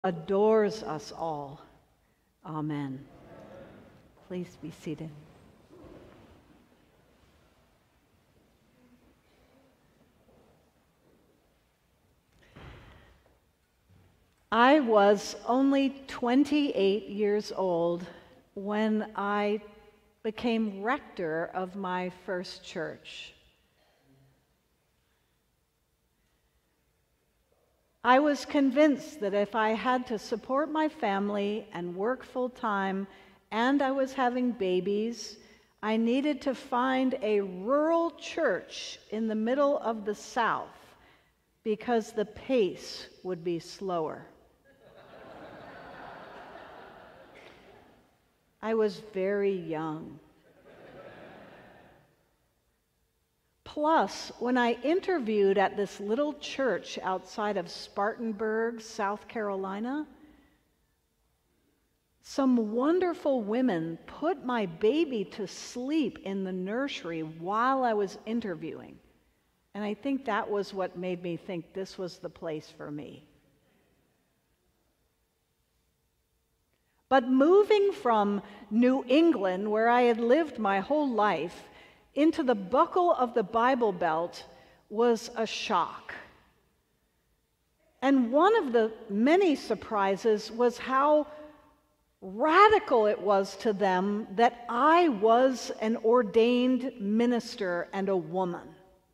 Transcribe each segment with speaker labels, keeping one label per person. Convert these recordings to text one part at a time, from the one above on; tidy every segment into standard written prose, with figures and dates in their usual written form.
Speaker 1: Adores us all. Amen. Please be seated. I was only 28 years old when I became rector of my first church. I was convinced that if I had to support my family and work full-time and I was having babies, I needed to find a rural church in the middle of the South because the pace would be slower. I was very young. Plus, when I interviewed at this little church outside of Spartanburg, South Carolina, some wonderful women put my baby to sleep in the nursery while I was interviewing. And I think that was what made me think this was the place for me. But moving from New England, where I had lived my whole life, into the buckle of the Bible Belt was a shock. And one of the many surprises was how radical it was to them that I was an ordained minister and a woman.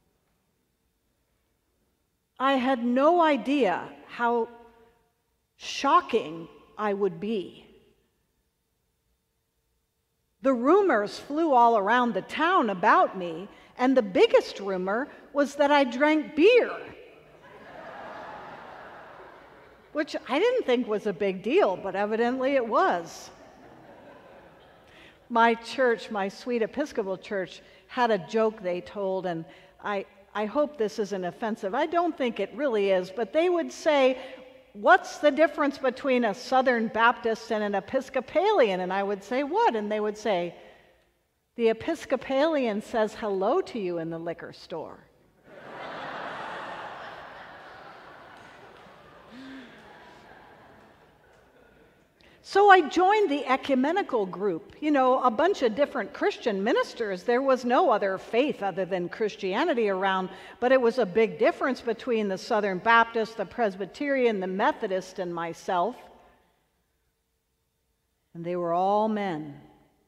Speaker 1: I had no idea how shocking I would be. The rumors flew all around the town about me, and the biggest rumor was that I drank beer, which I didn't think was a big deal, but evidently it was. My church, my sweet Episcopal church, had a joke they told, and I hope this isn't offensive. I don't think it really is, but they would say, "What's the difference between a Southern Baptist and an Episcopalian?" And I would say, "What?" And they would say, "The Episcopalian says hello to you in the liquor store." So I joined the ecumenical group, a bunch of different Christian ministers. There was no other faith other than Christianity around, but it was a big difference between the Southern Baptist, the Presbyterian, the Methodist, and myself. And they were all men.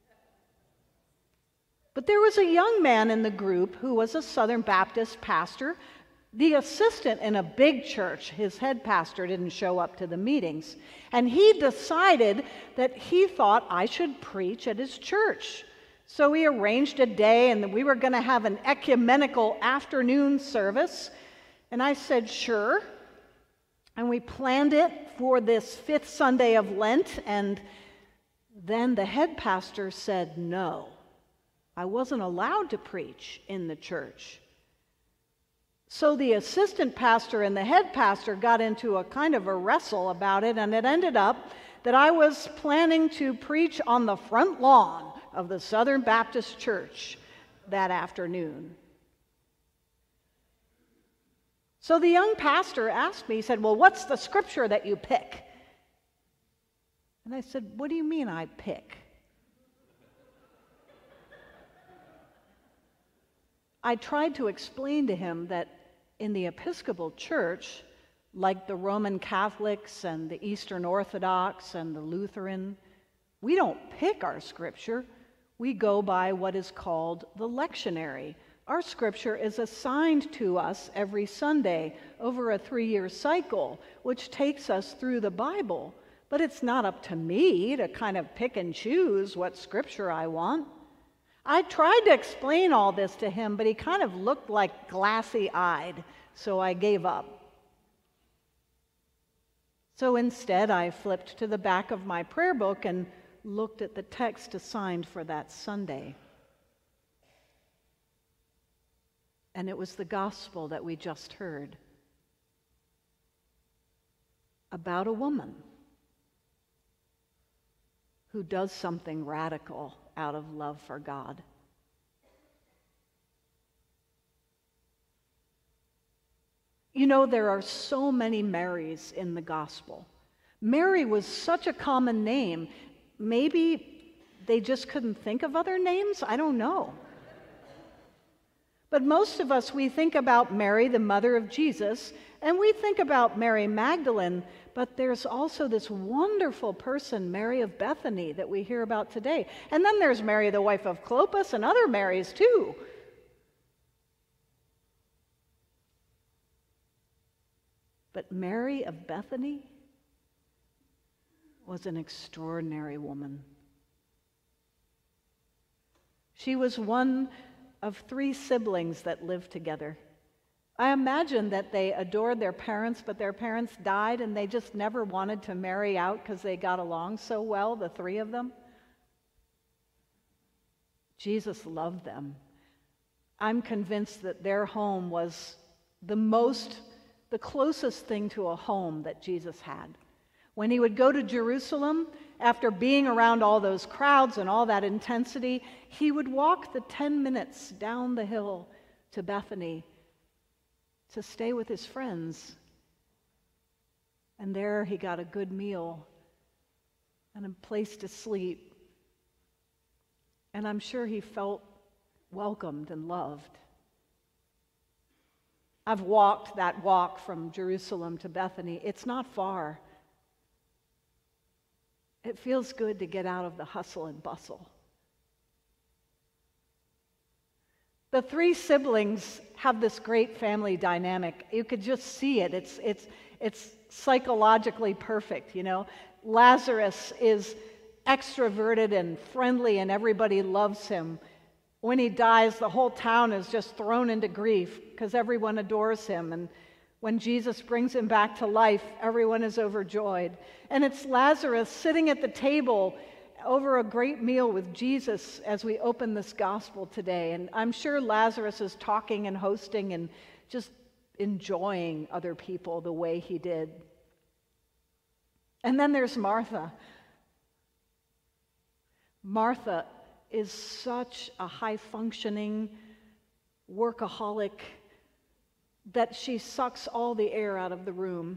Speaker 1: But there was a young man in the group who was a Southern Baptist pastor, the assistant in a big church. His head pastor didn't show up to the meetings. And he decided that he thought I should preach at his church. So we arranged a day, and we were going to have an ecumenical afternoon service. And I said, sure. And we planned it for this 5th Sunday of Lent. And then the head pastor said no. I wasn't allowed to preach in the church. So the assistant pastor and the head pastor got into a kind of a wrestle about it, and it ended up that I was planning to preach on the front lawn of the Southern Baptist Church that afternoon. So the young pastor asked me, he said, "Well, what's the scripture that you pick?" And I said, "What do you mean I pick?" I tried to explain to him that in the Episcopal Church, like the Roman Catholics and the Eastern Orthodox and the Lutheran, we don't pick our scripture. We go by what is called the lectionary. Our scripture is assigned to us every Sunday over a 3-year cycle, which takes us through the Bible. But it's not up to me to kind of pick and choose what scripture I want. I tried to explain all this to him, but he kind of looked like glassy-eyed, so I gave up. So instead, I flipped to the back of my prayer book and looked at the text assigned for that Sunday. And it was the gospel that we just heard about a woman who does something radical out of love for God. There are so many Marys in the gospel, Mary was such a common name. Maybe they just couldn't think of other names? I don't know. But most of us, we think about Mary, the mother of Jesus, and we think about Mary Magdalene, but there's also this wonderful person, Mary of Bethany, that we hear about today. And then there's Mary, the wife of Clopas, and other Marys too. But Mary of Bethany was an extraordinary woman. She was one of 3 siblings that lived together. I imagine that they adored their parents, but their parents died and they just never wanted to marry out because they got along so well, the 3 of them. Jesus loved them. I'm convinced that their home was the closest thing to a home that Jesus had. When he would go to Jerusalem, after being around all those crowds and all that intensity, he would walk the 10 minutes down the hill to Bethany to stay with his friends. And there he got a good meal and a place to sleep. And I'm sure he felt welcomed and loved. I've walked that walk from Jerusalem to Bethany. It's not far. It feels good to get out of the hustle and bustle. The 3 siblings have this great family dynamic. You could just see it. It's psychologically perfect, you know. Lazarus is extroverted and friendly and everybody loves him. When he dies, the whole town is just thrown into grief because everyone adores him. And when Jesus brings him back to life, everyone is overjoyed. And it's Lazarus sitting at the table over a great meal with Jesus as we open this gospel today. And I'm sure Lazarus is talking and hosting and just enjoying other people the way he did. And then there's Martha. Martha is such a high-functioning workaholic that she sucks all the air out of the room.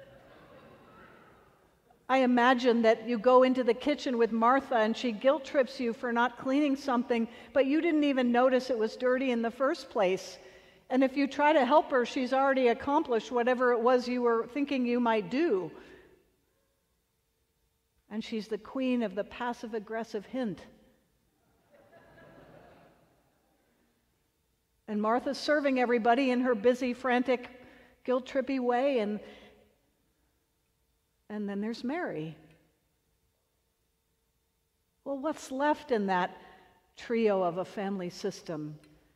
Speaker 1: I imagine that you go into the kitchen with Martha and she guilt trips you for not cleaning something, but you didn't even notice it was dirty in the first place. And if you try to help her, she's already accomplished whatever it was you were thinking you might do. And she's the queen of the passive-aggressive hint. And Martha's serving everybody in her busy, frantic, guilt-trippy way, and then there's Mary. Well, what's left in that trio of a family system?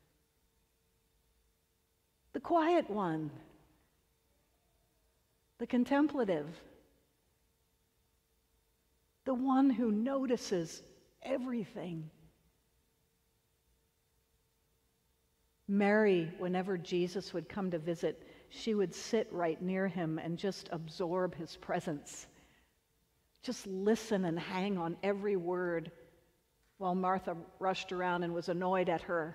Speaker 1: The quiet one, the contemplative, the one who notices everything. Mary, whenever Jesus would come to visit, she would sit right near him and just absorb his presence. Just listen and hang on every word while Martha rushed around and was annoyed at her.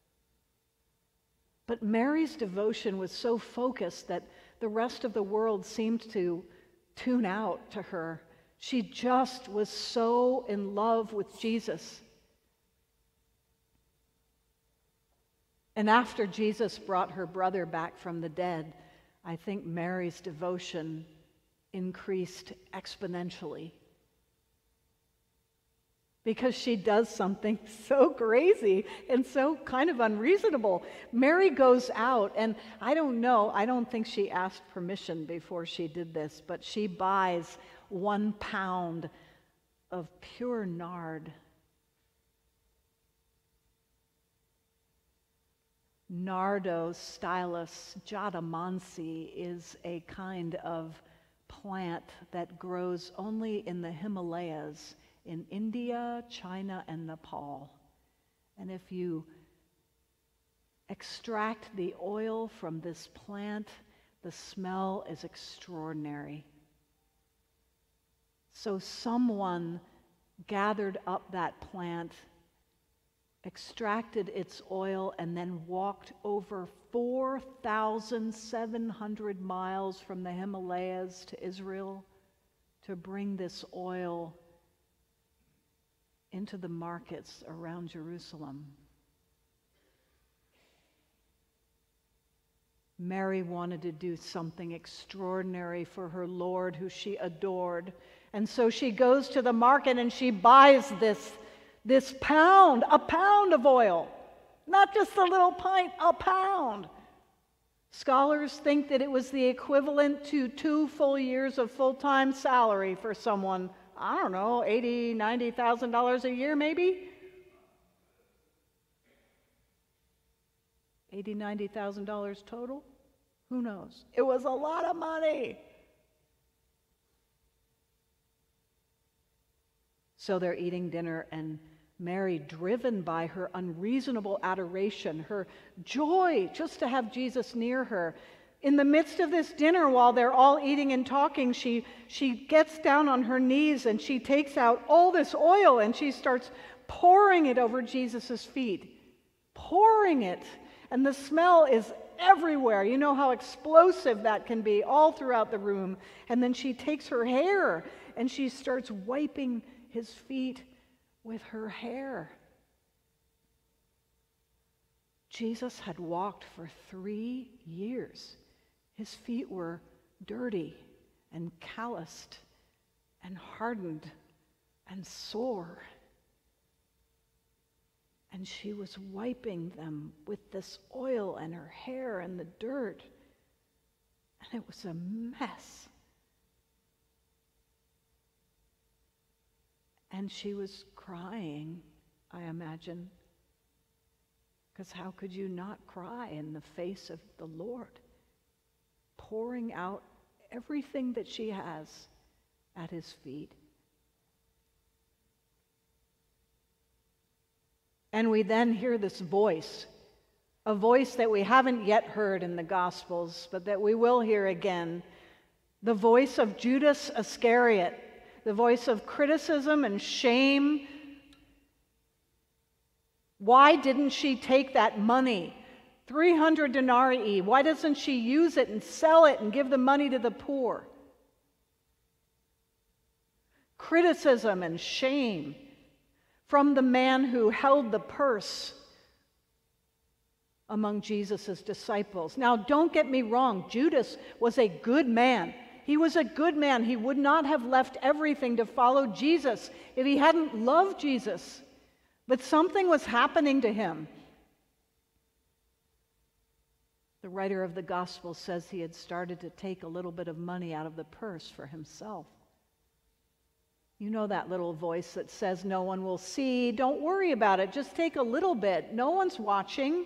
Speaker 1: But Mary's devotion was so focused that the rest of the world seemed to tune out to her. She just was so in love with Jesus. And after Jesus brought her brother back from the dead, I think Mary's devotion increased exponentially. Because she does something so crazy and so kind of unreasonable. Mary goes out, and I don't think she asked permission before she did this, but she buys 1 pound of pure nard. Nardo stylus jatamansi is a kind of plant that grows only in the Himalayas in India, China, and Nepal. And if you extract the oil from this plant, the smell is extraordinary. So someone gathered up that plant, extracted its oil, and then walked over 4,700 miles from the Himalayas to Israel to bring this oil into the markets around Jerusalem. Mary wanted to do something extraordinary for her Lord, who she adored. And so she goes to the market and she buys a pound of oil. Not just a little pint, a pound. Scholars think that it was the equivalent to 2 full years of full-time salary for someone, I don't know, $80,000, $90,000 a year maybe? $80,000, $90,000 total? Who knows? It was a lot of money. So they're eating dinner, and Mary, driven by her unreasonable adoration, her joy just to have Jesus near her, in the midst of this dinner, while they're all eating and talking, she gets down on her knees and she takes out all this oil and she starts pouring it over Jesus' feet. Pouring it. And the smell is everywhere. You know how explosive that can be, all throughout the room. And then she takes her hair and she starts wiping his feet with her hair. Jesus had walked for 3 years. His feet were dirty and calloused and hardened and sore. And she was wiping them with this oil and her hair and the dirt. And it was a mess. And she was crying, I imagine. Because how could you not cry in the face of the Lord? Pouring out everything that she has at his feet. And we then hear this voice, a voice that we haven't yet heard in the Gospels, but that we will hear again. The voice of Judas Iscariot, the voice of criticism and shame. Why didn't she take that money? 300 denarii. Why doesn't she use it and sell it and give the money to the poor? Criticism and shame from the man who held the purse among Jesus' disciples. Now, don't get me wrong. Judas was a good man. He was a good man. He would not have left everything to follow Jesus if he hadn't loved Jesus. But something was happening to him. The writer of the Gospel says he had started to take a little bit of money out of the purse for himself. You know that little voice that says, no one will see, don't worry about it, just take a little bit, no one's watching.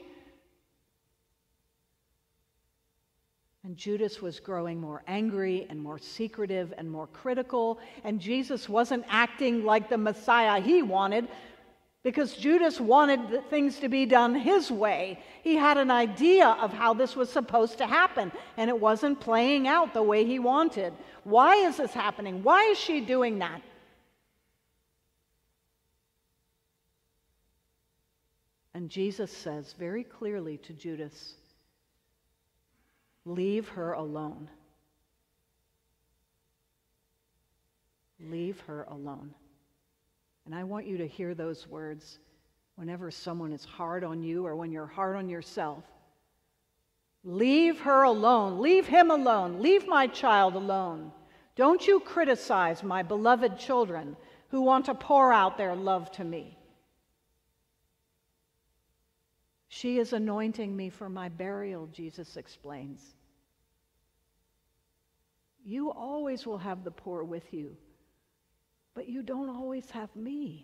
Speaker 1: And Judas was growing more angry and more secretive and more critical, and Jesus wasn't acting like the Messiah he wanted, because Judas wanted things to be done his way. He had an idea of how this was supposed to happen, and it wasn't playing out the way he wanted. Why is this happening? Why is she doing that? And Jesus says very clearly to Judas, leave her alone. Leave her alone. And I want you to hear those words whenever someone is hard on you or when you're hard on yourself. Leave her alone. Leave him alone. Leave my child alone. Don't you criticize my beloved children who want to pour out their love to me. She is anointing me for my burial, Jesus explains. You always will have the poor with you, but you don't always have me.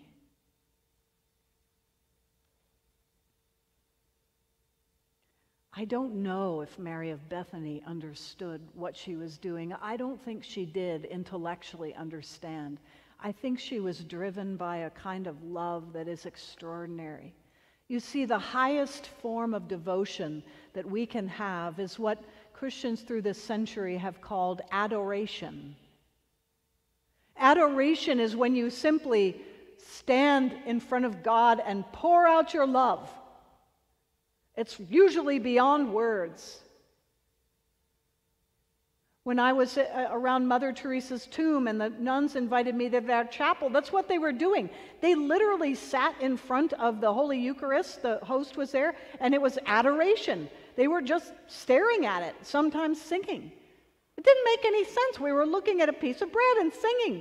Speaker 1: I don't know if Mary of Bethany understood what she was doing. I don't think she did intellectually understand. I think she was driven by a kind of love that is extraordinary. You see, the highest form of devotion that we can have is what Christians through this century have called adoration. Adoration is when you simply stand in front of God and pour out your love. It's usually beyond words. When I was around Mother Teresa's tomb and the nuns invited me to their chapel, that's what they were doing. They literally sat in front of the Holy Eucharist, the host was there, and it was adoration. They were just staring at it, sometimes singing. It didn't make any sense. We were looking at a piece of bread and singing.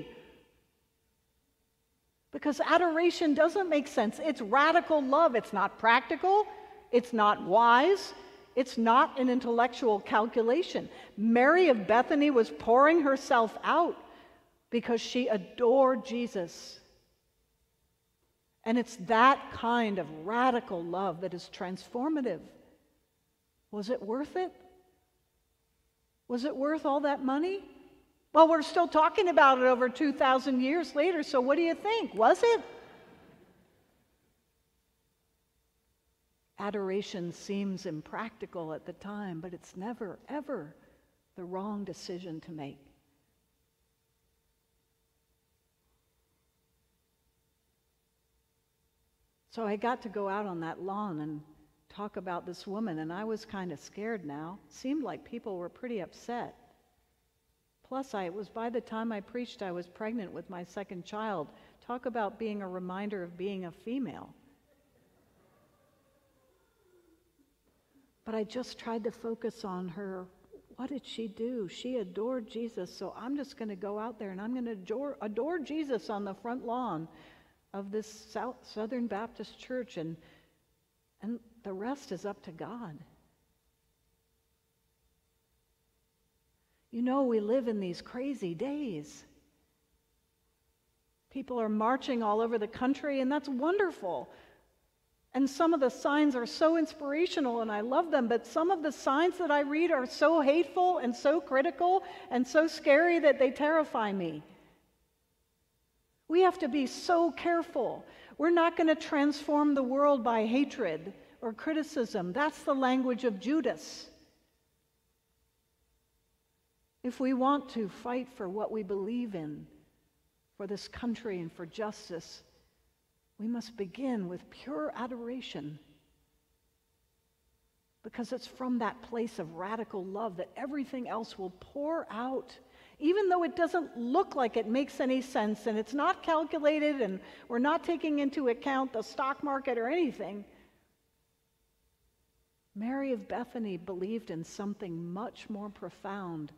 Speaker 1: Because adoration doesn't make sense. It's radical love. It's not practical. It's not wise. It's not an intellectual calculation. Mary of Bethany was pouring herself out because she adored Jesus. And it's that kind of radical love that is transformative. Was it worth it? Was it worth all that money? Well, we're still talking about it over 2,000 years later, so what do you think? Was it? Adoration seems impractical at the time, but it's never, ever the wrong decision to make. So I got to go out on that lawn and talk about this woman, and I was kind of scared now. Seemed like people were pretty upset. Plus, it was by the time I preached, I was pregnant with my second child. Talk about being a reminder of being a female. But I just tried to focus on her. What did she do? She adored Jesus, so I'm just going to go out there and I'm going to adore Jesus on the front lawn of this Southern Baptist church, and the rest is up to God. You know, we live in these crazy days. People are marching all over the country, and that's wonderful. And some of the signs are so inspirational, and I love them, but some of the signs that I read are so hateful and so critical and so scary that they terrify me. We have to be so careful. We're not going to transform the world by hatred or criticism. That's the language of Judas. If we want to fight for what we believe in, for this country and for justice, we must begin with pure adoration, because it's from that place of radical love that everything else will pour out, even though it doesn't look like it makes any sense and it's not calculated and we're not taking into account the stock market or anything. Mary of Bethany believed in something much more profound.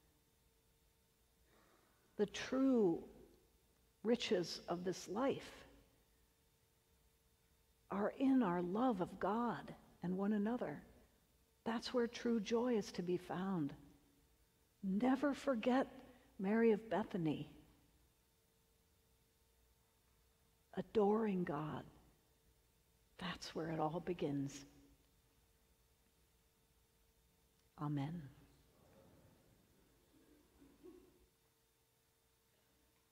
Speaker 1: The true riches of this life are in our love of God and one another. That's where true joy is to be found. Never forget Mary of Bethany. Adoring God. That's where it all begins. Amen.